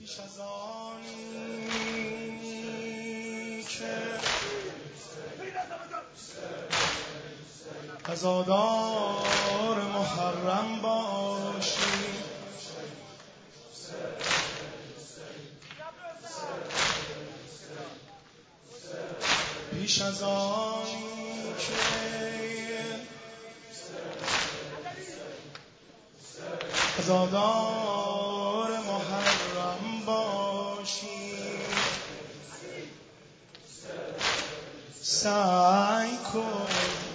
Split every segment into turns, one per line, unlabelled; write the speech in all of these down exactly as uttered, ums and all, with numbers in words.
پیش از آنی که عزادار محرم باشی، پیش از آنی که عزادار محرم باشی، سعی کن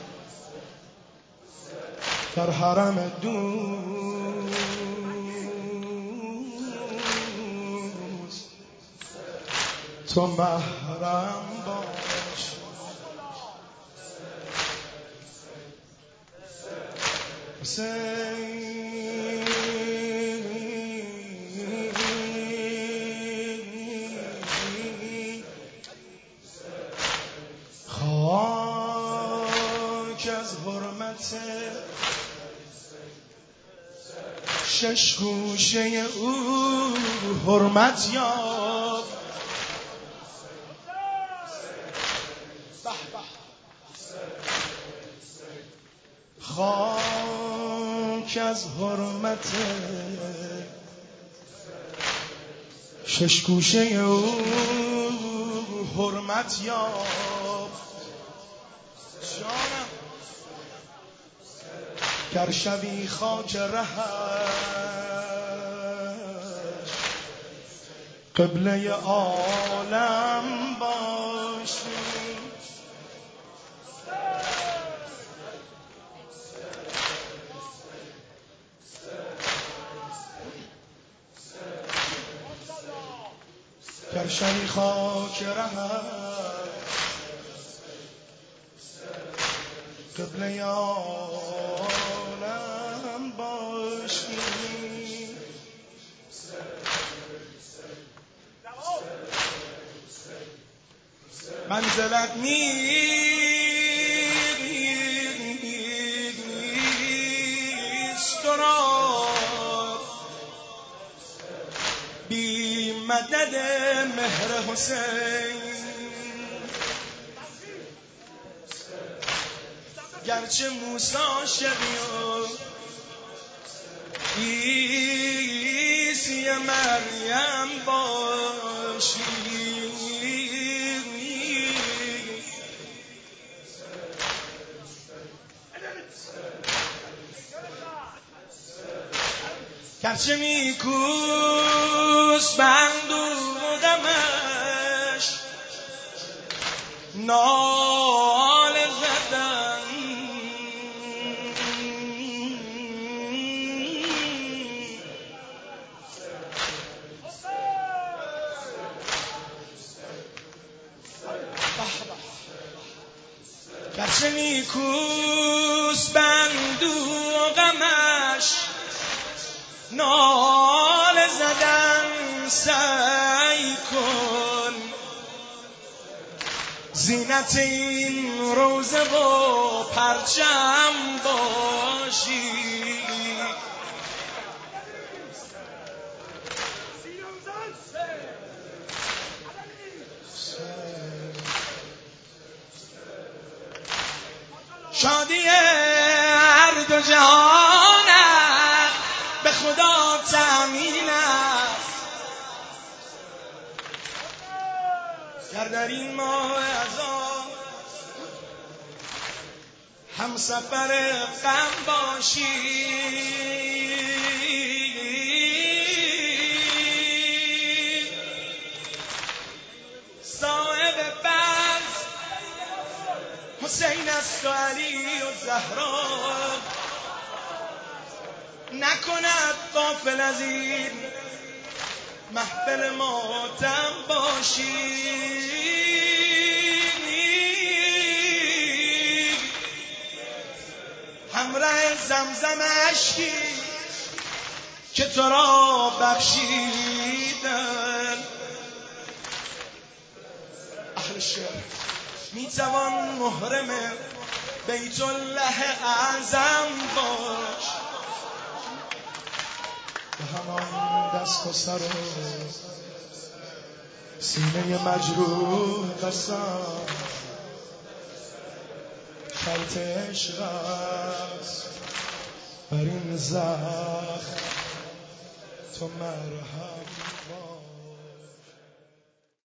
در حرم دوست تو محرم باش. حسین خاک از حرمت شش گوشه او حرمت یاب، خاک از حرمت شش گوشه او حرمت یاب. جانم گر شبی خاک رهش قبله عالم باشی، گر شبی خاک رهش قبله عالم باشی، منزلت نیست تو را بی مدد مهر حسین، گرچه موسی شوی و عیسی مریم باشی، گرچه نیکوست بند و غمش نال زدن، گرچه نیکوست بند و غمش نال زدن، سعی کن زینت این روزه و پرچم باشی، شادی هر دو جهانت به خدا تأمین است، گر در این ماه عذاب هم سفر غم باشی، صاحب فضل حسین است و علی و زهرا، نکند غافل از این محفل ماتم باشی، همراه زمزم اشکی که تو را بخشیدن. اهل شعر میتوان محرم بیت الله اعظم باش، به همان دست و سر و سینه مجروح قسم خط عشق است بر این زخم تو مرهم باش.